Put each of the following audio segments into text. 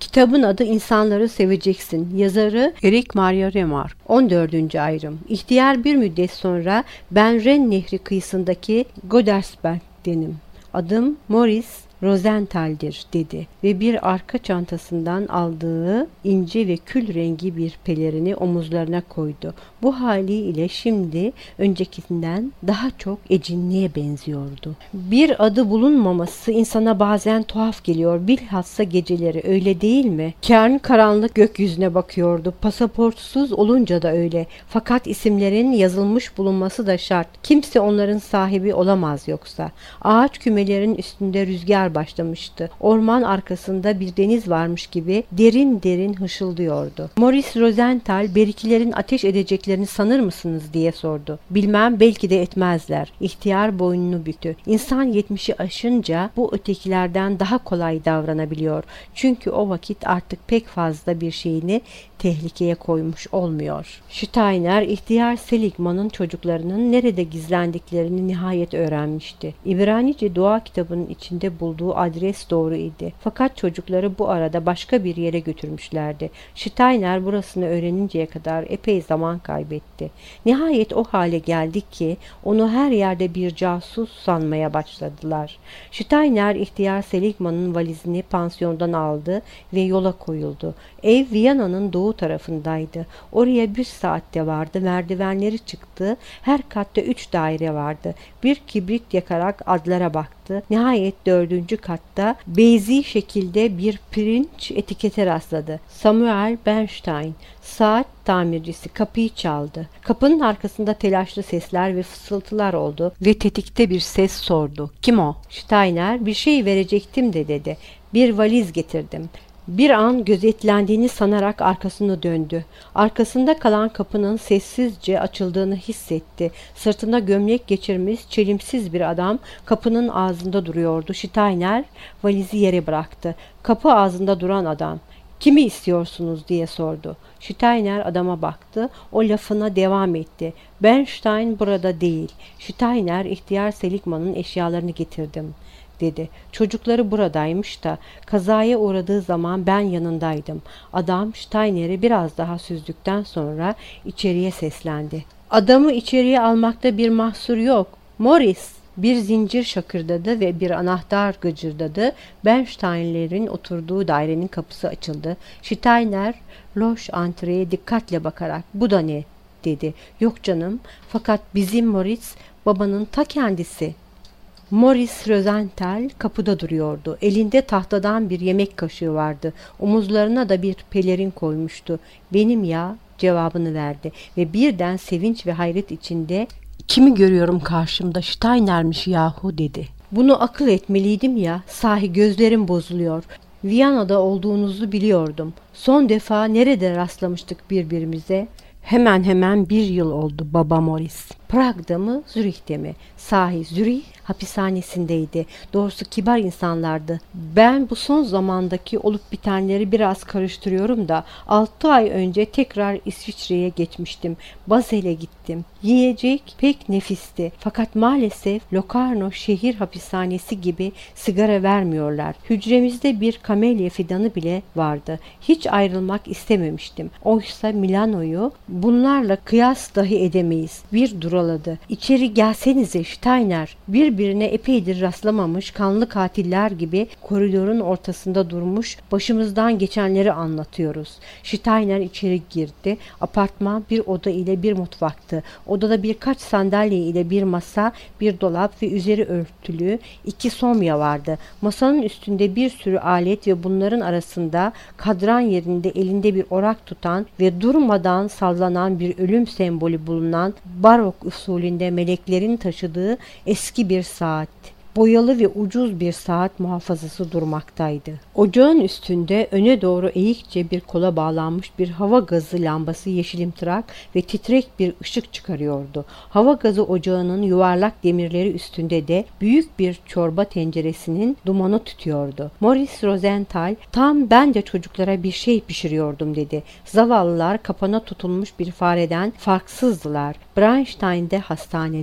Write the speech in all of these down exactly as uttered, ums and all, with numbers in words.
Kitabın adı İnsanları Seveceksin. Yazarı Eric Maria Remarque. on dördüncü ayrım. İhtiyar bir müddet sonra ben Ren Nehri kıyısındaki Goddersberg'denim. Adım Maurice Rosenthal'dir dedi ve bir arka çantasından aldığı ince ve kül rengi bir pelerini omuzlarına koydu. Bu haliyle şimdi öncekinden daha çok ecinliğe benziyordu. Bir adı bulunmaması insana bazen tuhaf geliyor, bilhassa geceleri, öyle değil mi? Kern karanlık gökyüzüne bakıyordu. Pasaportsuz olunca da öyle. Fakat isimlerin yazılmış bulunması da şart. Kimse onların sahibi olamaz yoksa. Ağaç kümelerin üstünde rüzgar başlamıştı. Orman arkasında bir deniz varmış gibi derin derin hışıldıyordu. Maurice Rosenthal, berikilerin ateş edeceklerini sanır mısınız diye sordu. Bilmem, belki de etmezler. İhtiyar boynunu büktü. İnsan yetmişi aşınca bu ötekilerden daha kolay davranabiliyor. Çünkü o vakit artık pek fazla bir şeyini tehlikeye koymuş olmuyor. Steiner, ihtiyar Seligman'ın çocuklarının nerede gizlendiklerini nihayet öğrenmişti. İbranice dua kitabının içinde bulduğu adres doğru idi. Fakat çocukları bu arada başka bir yere götürmüşlerdi. Steiner burasını öğreninceye kadar epey zaman kaybetti. Nihayet o hale geldik ki onu her yerde bir casus sanmaya başladılar. Steiner, ihtiyar Seligman'ın valizini pansiyondan aldı ve yola koyuldu. Ev Viyana'nın doğu tarafındaydı. Oraya bir saatte vardı. Merdivenleri çıktı. Her katta üç daire vardı. Bir kibrit yakarak adlara baktı. Nihayet dördüncü katta beyzi şekilde bir pirinç etikete rastladı. Samuel Bernstein, saat tamircisi, kapıyı çaldı. Kapının arkasında telaşlı sesler ve fısıltılar oldu ve tetikte bir ses sordu. Kim o? Steiner, bir şey verecektim de dedi. Bir valiz getirdim. Bir an gözetlendiğini sanarak arkasını döndü. Arkasında kalan kapının sessizce açıldığını hissetti. Sırtına gömlek geçirmiş çelimsiz bir adam kapının ağzında duruyordu. Steiner valizi yere bıraktı. Kapı ağzında duran adam, "Kimi istiyorsunuz?" diye sordu. Steiner adama baktı. O lafına devam etti. "Bernstein burada değil." Steiner, ihtiyar Seligman'ın eşyalarını getirdim dedi. Çocukları buradaymış da kazaya uğradığı zaman ben yanındaydım. Adam Steiner'i biraz daha süzdükten sonra içeriye seslendi. Adamı içeriye almakta bir mahsur yok. Maurice! Bir zincir şakırdadı ve bir anahtar gıcırdadı. Bernstein'lerin oturduğu dairenin kapısı açıldı. Steiner loş antreye dikkatle bakarak "Bu da ne?" dedi. "Yok canım, fakat bizim Maurice babanın ta kendisi." Maurice Rosenthal kapıda duruyordu. Elinde tahtadan bir yemek kaşığı vardı. Omuzlarına da bir pelerin koymuştu. "Benim ya," cevabını verdi ve birden sevinç ve hayret içinde "Kimi görüyorum karşımda? Steiner'miş yahu," dedi. "Bunu akıl etmeliydim ya. Sahi gözlerim bozuluyor. Viyana'da olduğunuzu biliyordum. Son defa nerede rastlamıştık birbirimize?" "Hemen hemen bir yıl oldu baba Maurice." "Prag'da mı, Zürih'te mi?" "Sahi Zürih hapishanesindeydi. Doğrusu kibar insanlardı. Ben bu son zamandaki olup bitenleri biraz karıştırıyorum da altı ay önce tekrar İsviçre'ye geçmiştim. Basel'e gittim. Yiyecek pek nefisti. Fakat maalesef Locarno şehir hapishanesi gibi sigara vermiyorlar. Hücremizde bir kamelya fidanı bile vardı. Hiç ayrılmak istememiştim. Oysa Milano'yu bunlarla kıyas dahi edemeyiz." Bir duraladı. "İçeri gelsenize Steiner." Birbirine epeydir rastlamamış kanlı katiller gibi koridorun ortasında durmuş başımızdan geçenleri anlatıyoruz. Steiner içeri girdi. Apartman bir oda ile bir mutfaktı. Odada birkaç sandalye ile bir masa, bir dolap ve üzeri örtülü iki somya vardı. Masanın üstünde bir sürü alet ve bunların arasında kadran yerinde elinde bir orak tutan ve durmadan sallanan bir ölüm sembolü bulunan barok usulünde meleklerin taşıdığı eski bir saat. Boyalı ve ucuz bir saat muhafazası durmaktaydı. Ocağın üstünde öne doğru eğikçe bir kola bağlanmış bir hava gazı lambası yeşilimtırak ve titrek bir ışık çıkarıyordu. Hava gazı ocağının yuvarlak demirleri üstünde de büyük bir çorba tenceresinin dumanı tütüyordu. Maurice Rosenthal, "Tam ben de çocuklara bir şey pişiriyordum," dedi. Zavallılar kapana tutulmuş bir fareden farksızdılar. Bernstein de hastanede.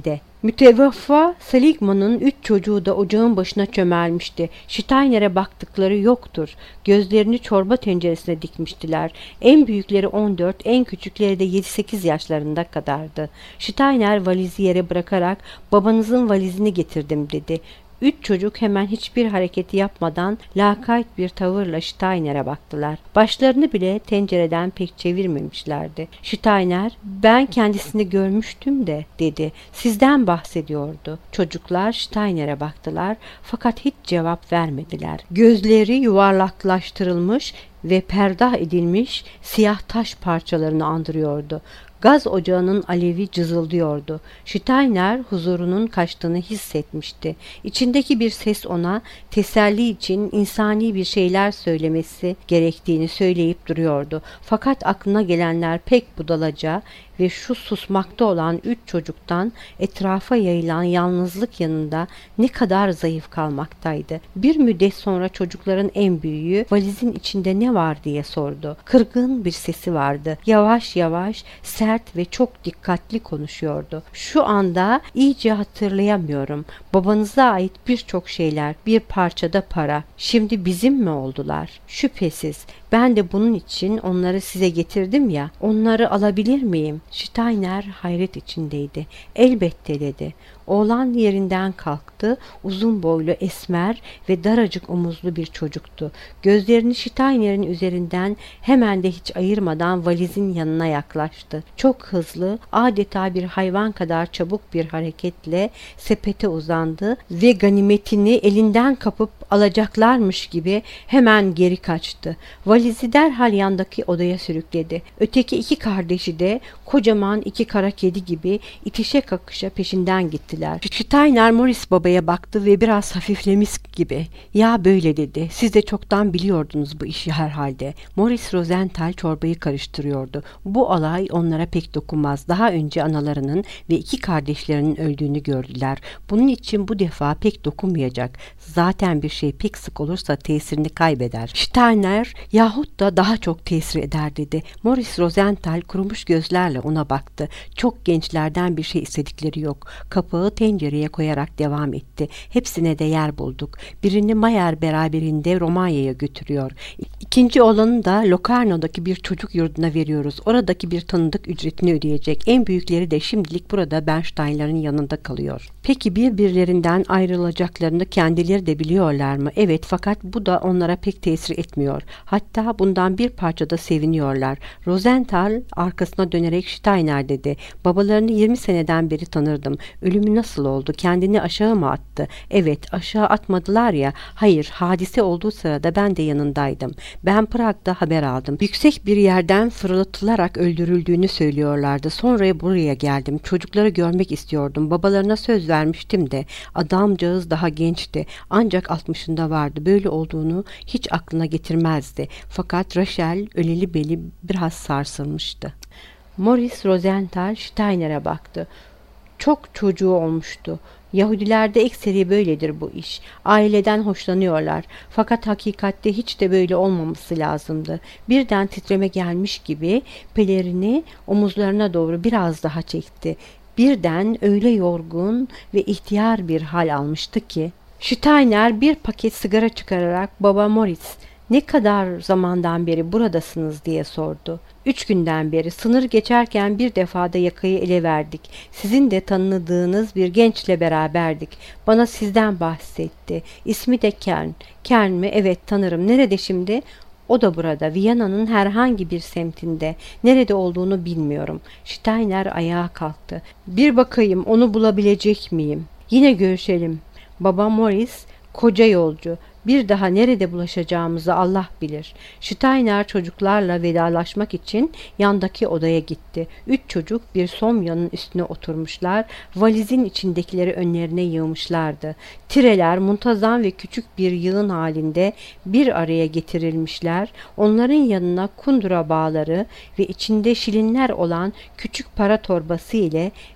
Mütevaffa Seligman'ın üç çocuğu da ocağın başına çömelmişti. Steiner'e baktıkları yoktur. Gözlerini çorba tenceresine dikmiştiler. En büyükleri on dört, en küçükleri de yedi sekiz yaşlarında kadardı. Steiner valizi yere bırakarak babanızın valizini getirdim dedi. Üç çocuk hemen hiçbir hareketi yapmadan lakayt bir tavırla Steiner'e baktılar. Başlarını bile tencereden pek çevirmemişlerdi. Steiner, ben kendisini görmüştüm de dedi. Sizden bahsediyordu. Çocuklar Steiner'e baktılar fakat hiç cevap vermediler. Gözleri yuvarlaklaştırılmış ve perdah edilmiş siyah taş parçalarını andırıyordu. Gaz ocağının alevi cızıldıyordu. Steiner huzurunun kaçtığını hissetmişti. İçindeki bir ses ona teselli için insani bir şeyler söylemesi gerektiğini söyleyip duruyordu. Fakat aklına gelenler pek budalaca ve şu susmakta olan üç çocuktan etrafa yayılan yalnızlık yanında ne kadar zayıf kalmaktaydı. Bir müddet sonra çocukların en büyüğü valizin içinde ne var diye sordu. Kırgın bir sesi vardı. Yavaş yavaş, sert ve çok dikkatli konuşuyordu. Şu anda iyice hatırlayamıyorum. Babanıza ait birçok şeyler, bir parçada para. Şimdi bizim mi oldular? Şüphesiz. Ben de bunun için onları size getirdim ya. Onları alabilir miyim? Steiner hayret içindeydi. Elbette dedi. Oğlan yerinden kalktı. Uzun boylu, esmer ve daracık omuzlu bir çocuktu. Gözlerini Steiner'in üzerinden hemen de hiç ayırmadan valizin yanına yaklaştı. Çok hızlı, adeta bir hayvan kadar çabuk bir hareketle sepete uzandı ve ganimetini elinden kapıp alacaklarmış gibi hemen geri kaçtı. Valizi derhal yandaki odaya sürükledi. Öteki iki kardeşi de kocaman iki kara kedi gibi itişe kakışa peşinden gittiler. Steiner Morris babaya baktı ve biraz hafiflemiş gibi. Ya böyle dedi. Siz de çoktan biliyordunuz bu işi herhalde. Morris Rosenthal çorbayı karıştırıyordu. Bu olay onlara pek dokunmaz. Daha önce analarının ve iki kardeşlerinin öldüğünü gördüler. Bunun için bu defa pek dokunmayacak. Zaten bir şey pek sık olursa tesirini kaybeder. Steiner yahut da daha çok tesir eder dedi. Morris Rosenthal kurumuş gözlerle ona baktı. Çok gençlerden bir şey istedikleri yok. Kapağı tencereye koyarak devam etti. Hepsine de yer bulduk. Birini Mayer beraberinde Romanya'ya götürüyor. İkinci olanı da Locarno'daki bir çocuk yurduna veriyoruz. Oradaki bir tanıdık ücretini ödeyecek. En büyükleri de şimdilik burada Bernstein'ların yanında kalıyor. Peki birbirlerinden ayrılacaklarını kendileri de biliyorlar mı? Evet, fakat bu da onlara pek tesir etmiyor. Hatta bundan bir parçada seviniyorlar. Rosenthal arkasına dönerek Steiner dedi. Babalarını yirmi seneden beri tanırdım. Ölümü nasıl oldu? Kendini aşağı mı attı? Evet, aşağı atmadılar ya. Hayır, hadise olduğu sırada ben de yanındaydım. Ben Prag'da haber aldım. Yüksek bir yerden fırlatılarak öldürüldüğünü söylüyorlardı. Sonra buraya geldim. Çocukları görmek istiyordum. Babalarına söz vermiştim de. Adamcağız daha gençti. Ancak altmışında vardı. Böyle olduğunu hiç aklına getirmezdi. Fakat Rachel öleli beli biraz sarsılmıştı. Morris Rosenthal Steiner'e baktı. Çok çocuğu olmuştu. Yahudilerde ekseri böyledir bu iş. Aileden hoşlanıyorlar. Fakat hakikatte hiç de böyle olmaması lazımdı. Birden titreme gelmiş gibi pelerini omuzlarına doğru biraz daha çekti. Birden öyle yorgun ve ihtiyar bir hal almıştı ki. Steiner bir paket sigara çıkararak "Baba Morris, ne kadar zamandan beri buradasınız?" diye sordu. Üç günden beri. Sınır geçerken bir defada yakayı ele verdik. Sizin de tanıdığınız bir gençle beraberdik. Bana sizden bahsetti. İsmi de Kern. Kern mi? Evet, tanırım. Nerede şimdi? O da burada. Viyana'nın herhangi bir semtinde. Nerede olduğunu bilmiyorum. Steiner ayağa kalktı. Bir bakayım, onu bulabilecek miyim? Yine görüşelim. Baba Morris, koca yolcu. Bir daha nerede bulaşacağımızı Allah bilir. Steiner çocuklarla vedalaşmak için yandaki odaya gitti. Üç çocuk bir somyanın üstüne oturmuşlar. Valizin içindekileri önlerine yığmışlardı. Tireler muntazam ve küçük bir yığın halinde bir araya getirilmişler. Onların yanına kundura bağları ve içinde şilinler olan küçük para torbası ile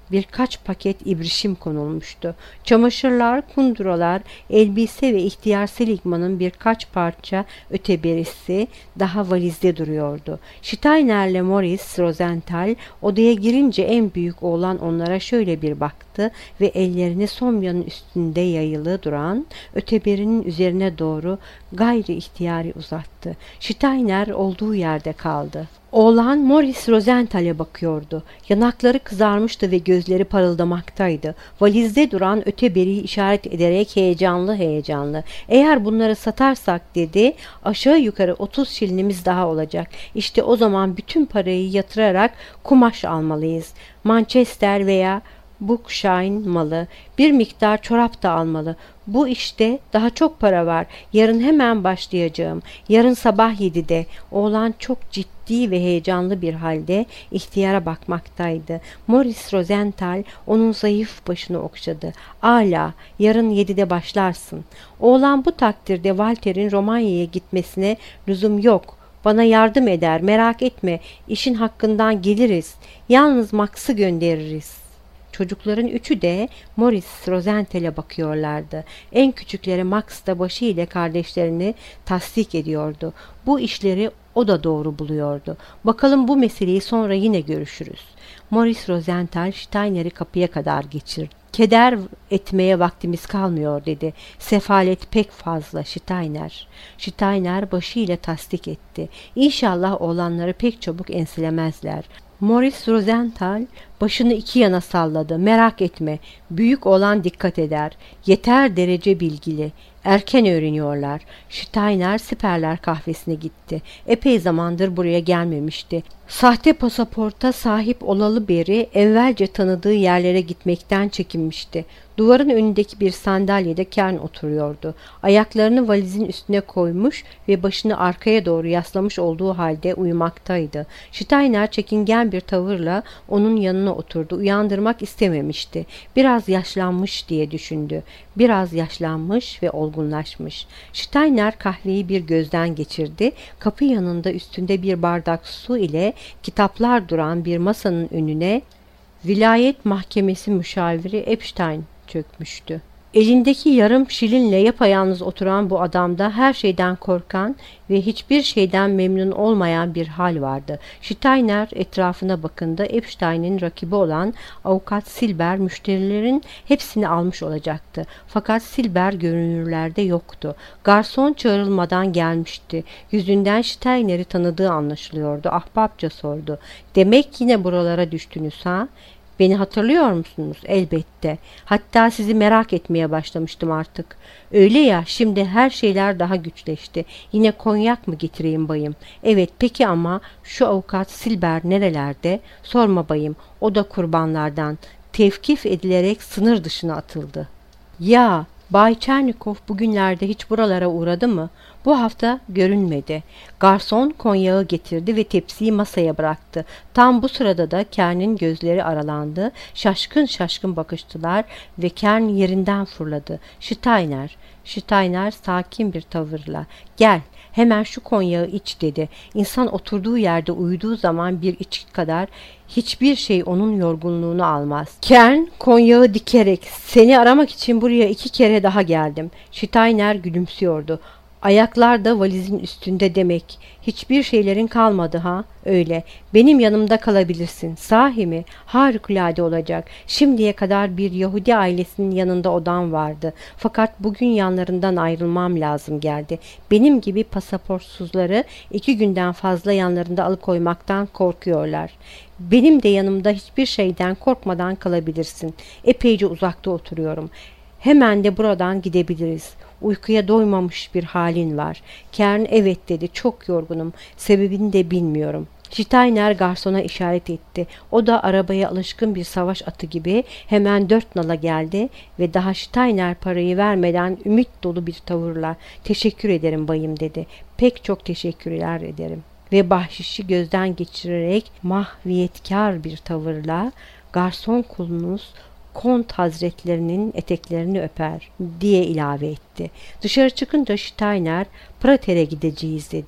birkaç paket ibrişim konulmuştu. Çamaşırlar, kunduralar, elbise ve ihtiyar Seligman'ın birkaç parça öteberisi daha valizde duruyordu. Steiner'le Morris Rosenthal odaya girince en büyük oğlan onlara şöyle bir baktı ve ellerini somyanın üstünde yayılı duran öteberinin üzerine doğru gayri ihtiyari uzattı. Steiner olduğu yerde kaldı. Oğlan Morris Rosenthal'e bakıyordu. Yanakları kızarmıştı ve gözleri parıldamaktaydı. Valizde duran öteberiyi işaret ederek heyecanlı heyecanlı. "Eğer bunları satarsak," dedi, "aşağı yukarı otuz şilinimiz daha olacak. İşte o zaman bütün parayı yatırarak kumaş almalıyız. Manchester veya Bookshine malı. Bir miktar çorap da almalı. Bu işte daha çok para var. Yarın hemen başlayacağım. Yarın sabah yedide." Oğlan çok ciddi ve heyecanlı bir halde ihtiyara bakmaktaydı. Morris Rosenthal onun zayıf başını okşadı. "Âlâ, yarın yedide başlarsın." Oğlan bu takdirde Walter'in Romanya'ya gitmesine lüzum yok. "Bana yardım eder, merak etme. İşin hakkından geliriz. Yalnız Max'ı göndeririz." Çocukların üçü de Morris Rosenthal'e bakıyorlardı. En küçükleri Max da başı ile kardeşlerini tasdik ediyordu. Bu işleri o da doğru buluyordu. "Bakalım, bu meseleyi sonra yine görüşürüz." Morris Rosenthal Steiner'i kapıya kadar geçirdi. "Keder etmeye vaktimiz kalmıyor," dedi. "Sefalet pek fazla Steiner." Steiner başıyla tasdik etti. "İnşallah oğlanları pek çabuk enselemezler." Morris Rosenthal başını iki yana salladı. "Merak etme, büyük olan dikkat eder. Yeter derece bilgili. Erken öğreniyorlar." Steiner siperler kahvesine gitti. Epey zamandır buraya gelmemişti. Sahte pasaporta sahip olalı beri evvelce tanıdığı yerlere gitmekten çekinmişti. Duvarın önündeki bir sandalyede Kern oturuyordu. Ayaklarını valizin üstüne koymuş ve başını arkaya doğru yaslamış olduğu halde uyumaktaydı. Steiner çekingen bir tavırla onun yanına oturdu. Uyandırmak istememişti. Biraz yaşlanmış diye düşündü. Biraz yaşlanmış ve olgunlaşmış. Steiner kahveyi bir gözden geçirdi. Kapı yanında üstünde bir bardak su ile kitaplar duran bir masanın önüne Vilayet Mahkemesi müşaviri Epstein çökmüştü. Elindeki yarım şilinle yapayalnız oturan bu adamda her şeyden korkan ve hiçbir şeyden memnun olmayan bir hal vardı. Steiner etrafına bakındı. Epstein'in rakibi olan avukat Silber müşterilerin hepsini almış olacaktı. Fakat Silber görünürlerde yoktu. Garson çağrılmadan gelmişti. Yüzünden Steiner'i tanıdığı anlaşılıyordu. Ahbapça sordu. "Demek yine buralara düştünüz ha? Beni hatırlıyor musunuz?" "Elbette. Hatta sizi merak etmeye başlamıştım artık." "Öyle ya, şimdi her şeyler daha güçleşti. Yine konyak mı getireyim bayım?" "Evet, peki ama şu avukat Silber nerelerde?" "Sorma bayım, o da kurbanlardan. Tevkif edilerek sınır dışına atıldı." "Ya, Bay Çernikov bugünlerde hiç buralara uğradı mı?" "Bu hafta görünmedi." Garson konyağı getirdi ve tepsiyi masaya bıraktı. Tam bu sırada da Kern'in gözleri aralandı. Şaşkın şaşkın bakıştılar ve Kern yerinden fırladı. "Steiner." Steiner sakin bir tavırla, "Gel, hemen şu konyağı iç," dedi. İnsan oturduğu yerde uyuduğu zaman bir içki kadar hiçbir şey onun yorgunluğunu almaz. Kern konyağı dikerek, "Seni aramak için buraya iki kere daha geldim." Steiner gülümsüyordu. "Ayaklar da valizin üstünde demek. Hiçbir şeylerin kalmadı ha?" "Öyle. Benim yanımda kalabilirsin." "Sahi mi? Harikulade olacak. Şimdiye kadar bir Yahudi ailesinin yanında odam vardı. Fakat bugün yanlarından ayrılmam lazım geldi. Benim gibi pasaportsuzları iki günden fazla yanlarında alıkoymaktan korkuyorlar. Benim de yanımda hiçbir şeyden korkmadan kalabilirsin. Epeyce uzakta oturuyorum. Hemen de buradan gidebiliriz. Uykuya doymamış bir halin var." Kern "Evet," dedi. "Çok yorgunum. Sebebini de bilmiyorum." Steiner garsona işaret etti. O da arabaya alışkın bir savaş atı gibi hemen dört nala geldi ve daha Steiner parayı vermeden ümit dolu bir tavırla "Teşekkür ederim bayım," dedi. "Pek çok teşekkürler ederim." Ve bahşişi gözden geçirerek mahviyetkar bir tavırla "Garson kulunuz Kont Hazretlerinin eteklerini öper," diye ilave etti. Dışarı çıkınca Steiner, "Prater'e gideceğiz," dedi.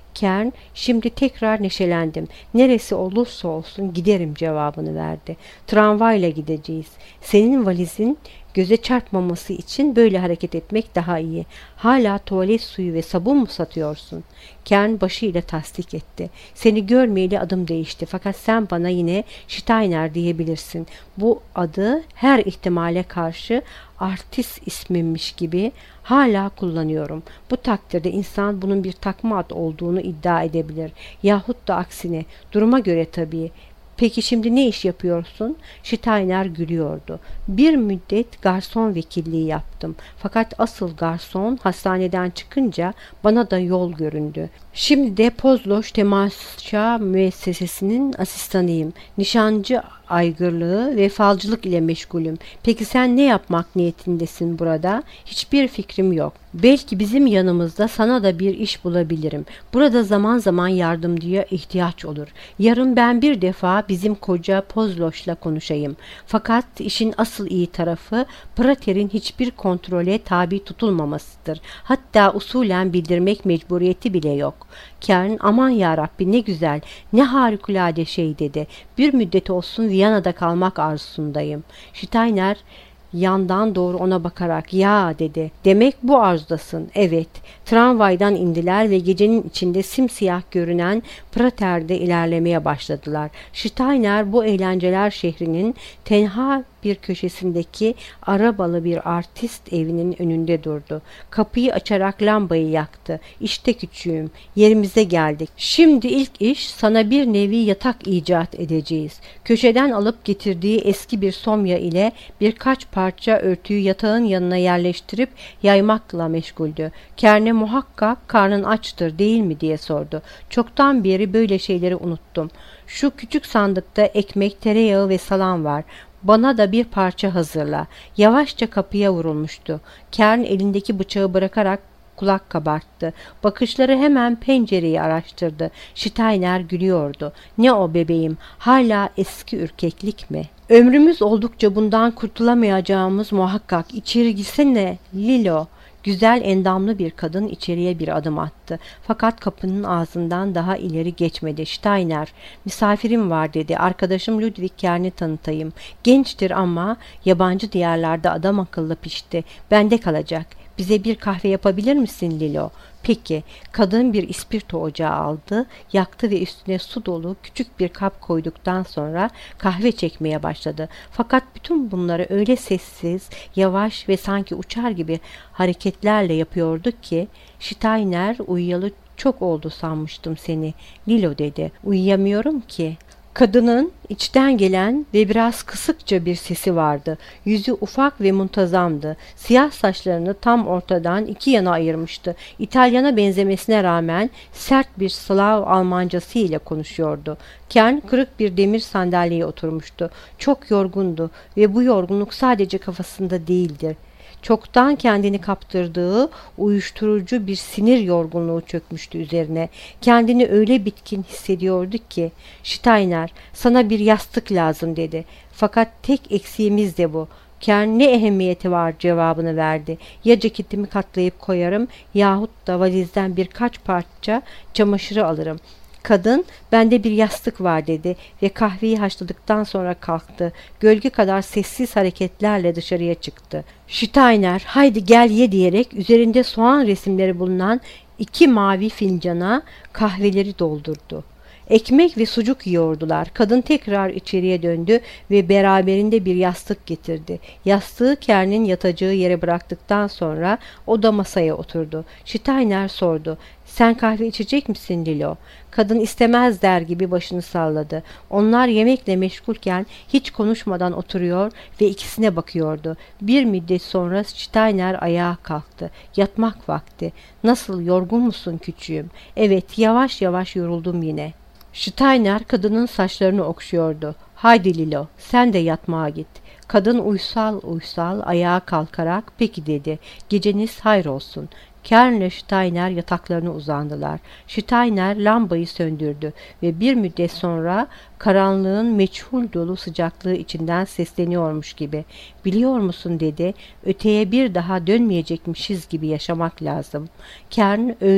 Kern, şimdi tekrar neşelendim. Neresi olursa olsun giderim cevabını verdi. Tramvayla gideceğiz. Senin valizin göze çarpmaması için böyle hareket etmek daha iyi. Hala tuvalet suyu ve sabun mu satıyorsun? Kern başıyla tasdik etti. Seni görmeyeli adım değişti. Fakat sen bana yine Steiner diyebilirsin. Bu adı her ihtimale karşı artist ismimmiş gibi hala kullanıyorum. Bu takdirde insan bunun bir takma ad olduğunu iddia edebilir. Yahut da aksine. Duruma göre tabii. Peki şimdi ne iş yapıyorsun? Steiner gülüyordu. Bir müddet garson vekilliği yaptım. Fakat asıl garson hastaneden çıkınca bana da yol göründü. Şimdi de Pozloş Temasça Müessesesi'nin asistanıyım. Nişancı aygırlığı ve falcılık ile meşgulüm. Peki sen ne yapmak niyetindesin burada? Hiçbir fikrim yok. Belki bizim yanımızda sana da bir iş bulabilirim. Burada zaman zaman yardımcıya ihtiyaç olur. Yarın ben bir defa bizim koca Pozloş'la konuşayım. Fakat işin asıl iyi tarafı Prater'in hiçbir kontrole tabi tutulmamasıdır. Hatta usulen bildirmek mecburiyeti bile yok. Kern, aman yarabbi ne güzel, ne harikulade şey dedi. Bir müddet olsun Viyana'da kalmak arzusundayım. Steiner yandan doğru ona bakarak ya dedi. Demek bu arzudasın. Evet. Tramvaydan indiler ve gecenin içinde simsiyah görünen Prater'de ilerlemeye başladılar. Steiner bu eğlenceler şehrinin tenha bir köşesindeki arabalı bir artist evinin önünde durdu. Kapıyı açarak lambayı yaktı. İşte küçüğüm, yerimize geldik. Şimdi ilk iş sana bir nevi yatak icat edeceğiz. Köşeden alıp getirdiği eski bir somya ile birkaç parça örtüyü yatağın yanına yerleştirip yaymakla meşguldü. Kerne muhakkak karnın açtır değil mi diye sordu. Çoktan beri böyle şeyleri unuttum. Şu küçük sandıkta ekmek, tereyağı ve salam var. Bana da bir parça hazırla. Yavaşça kapıya vurulmuştu. Kern elindeki bıçağı bırakarak kulak kabarttı. Bakışları hemen pencereyi araştırdı. Steiner gülüyordu. Ne o bebeğim? Hala eski ürkeklik mi? Ömrümüz oldukça bundan kurtulamayacağımız muhakkak. İçeri girsene Lilo. Güzel endamlı bir kadın içeriye bir adım attı. Fakat kapının ağzından daha ileri geçmedi. Steiner, misafirim var dedi. Arkadaşım Ludwig Kern'i tanıtayım. Gençtir ama yabancı diyarlarda adam akıllı pişti. Bende kalacak. Bize bir kahve yapabilir misin Lilo? Peki. Kadın bir ispirto ocağı aldı, yaktı ve üstüne su dolu küçük bir kap koyduktan sonra kahve çekmeye başladı. Fakat bütün bunları öyle sessiz, yavaş ve sanki uçar gibi hareketlerle yapıyordu ki Steiner uyuyalı çok oldu sanmıştım seni. Lilo dedi. Uyuyamıyorum ki. Kadının içten gelen ve biraz kısıkça bir sesi vardı. Yüzü ufak ve muntazamdı. Siyah saçlarını tam ortadan iki yana ayırmıştı. İtalyana benzemesine rağmen sert bir Slav Almancası ile konuşuyordu. Kern kırık bir demir sandalyeye oturmuştu. Çok yorgundu ve bu yorgunluk sadece kafasında değildir. Çoktan kendini kaptırdığı uyuşturucu bir sinir yorgunluğu çökmüştü üzerine. Kendini öyle bitkin hissediyordu ki. Steiner, sana bir yastık lazım dedi. Fakat tek eksiğimiz de bu. Kern ne ehemmiyeti var cevabını verdi. Ya ceketimi katlayıp koyarım yahut da valizden birkaç parça çamaşırı alırım. Kadın, bende bir yastık var dedi ve kahveyi haşladıktan sonra kalktı. Gölge kadar sessiz hareketlerle dışarıya çıktı. Steiner, haydi gel ye diyerek üzerinde soğan resimleri bulunan iki mavi fincana kahveleri doldurdu. Ekmek ve sucuk yiyordular. Kadın tekrar içeriye döndü ve beraberinde bir yastık getirdi. Yastığı Kern'in yatacağı yere bıraktıktan sonra o da masaya oturdu. Steiner sordu. Sen kahve içecek misin Lilo? Kadın istemez der gibi başını salladı. Onlar yemekle meşgulken hiç konuşmadan oturuyor ve ikisine bakıyordu. Bir müddet sonra Steiner ayağa kalktı. Yatmak vakti. Nasıl, yorgun musun küçüğüm? Evet, yavaş yavaş yoruldum yine. Steiner kadının saçlarını okşuyordu. Haydi Lilo, sen de yatmağa git. Kadın uysal uysal ayağa kalkarak peki dedi. Geceniz hayır olsun. Kern ile Steiner yataklarına uzandılar. Steiner lambayı söndürdü ve bir müddet sonra karanlığın meçhul dolu sıcaklığı içinden sesleniyormuş gibi. Biliyor musun dedi, öteye bir daha dönmeyecekmişiz gibi yaşamak lazım. Kern öyle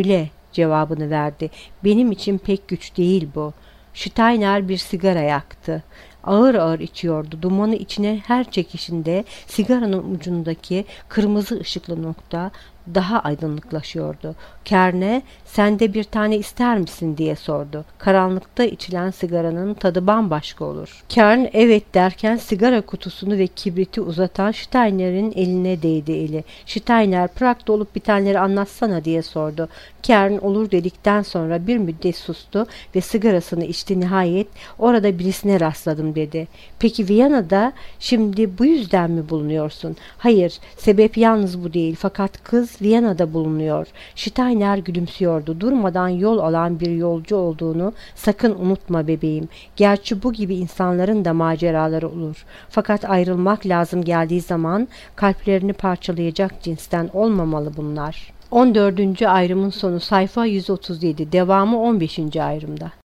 cevabını verdi. Benim için pek güç değil bu. Steiner bir sigara yaktı. Ağır ağır içiyordu. Dumanı içine her çekişinde sigaranın ucundaki kırmızı ışıklı nokta daha aydınlıklaşıyordu. Kerne, "Sen de bir tane ister misin?" diye sordu. Karanlıkta içilen sigaranın tadı bambaşka olur. Kern evet derken sigara kutusunu ve kibriti uzatan Steiner'in eline değdi eli. Steiner, "Prag'da olup bitenleri anlatsana," diye sordu. Kern olur dedikten sonra bir müddet sustu ve sigarasını içti. Nihayet, "Orada birisine rastladım," dedi. "Peki Viyana'da şimdi bu yüzden mi bulunuyorsun?" "Hayır, sebep yalnız bu değil, fakat kız Viyana'da bulunuyor." Steiner gülümsüyordu. "Durmadan yol alan bir yolcu olduğunu sakın unutma bebeğim. Gerçi bu gibi insanların da maceraları olur. Fakat ayrılmak lazım geldiği zaman kalplerini parçalayacak cinsten olmamalı bunlar." on dördüncü ayrımın sonu, sayfa yüz otuz yedi, devamı on beşinci ayrımda.